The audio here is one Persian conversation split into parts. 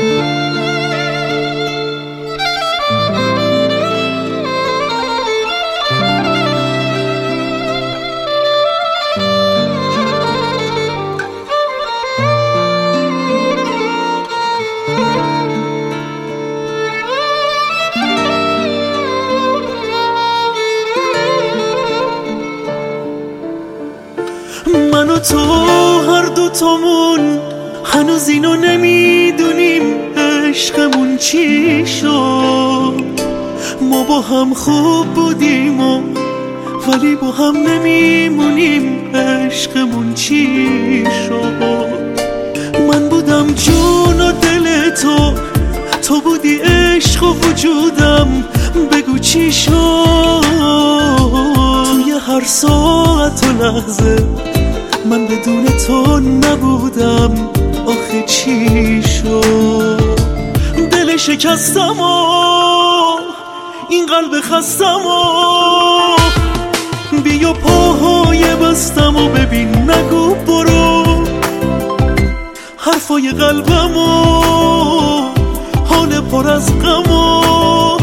من و تو هر دو تامون هنوز اینو نمیدونیم عشقمون چی شد. ما با هم خوب بودیم ولی با هم نمیمونیم عشقمون چی شد. من بودم جون و دل تو بودی عشق و وجودم، بگو چی شد. توی هر ساعت و لحظه من بدون تو نبودم، آخه چی شد. دل شکستم و این قلب خستم و بیا پاهای بستم و ببین نگو برو. حرفای قلبم و حال پر از غم و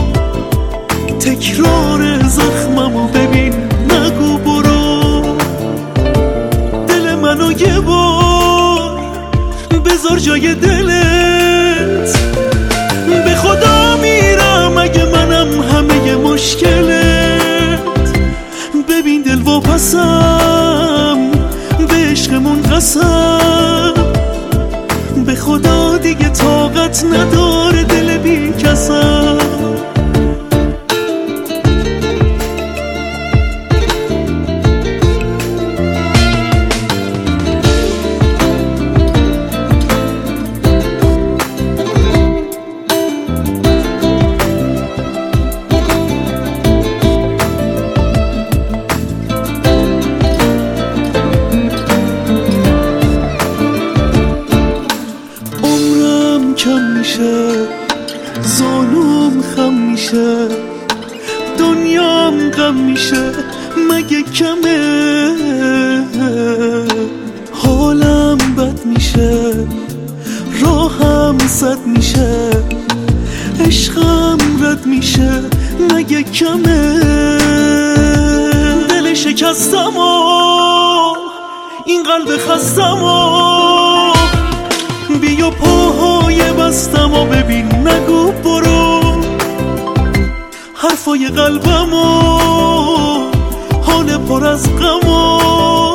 تکرار زخمم و ببین نگو برو. دل منو یه بار بذار جای دلت، به خدا میرم اگه منم همه مشکلت. ببین دل واپسم به عشقمون قسم، به خدا دیگه طاقت نداره دل بی کسم. کم میشه زانوم خم میشه، دنیام غم میشه مگه کمه. حالم بد میشه راهم سد میشه، عشقم رد میشه مگه کمه. دل شکستم و این قلب خستم و بیا پاهای بستم و ببین نگو برو. حرفای قلبم و حال پر از غم و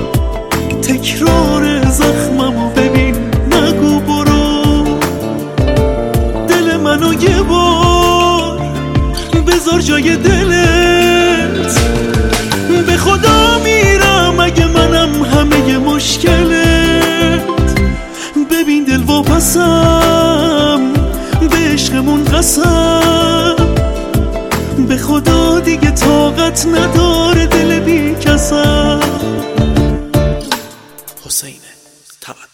تکرار زخمم و ببین نگو برو. دل منو یه بار بذار جای دلت، به خدا میرم اگه منم همه مشکلت. ببین دل واپسم به عشقمون قسم، به خدا دیگه طاقت نداره دل بی کسم. حسین تبت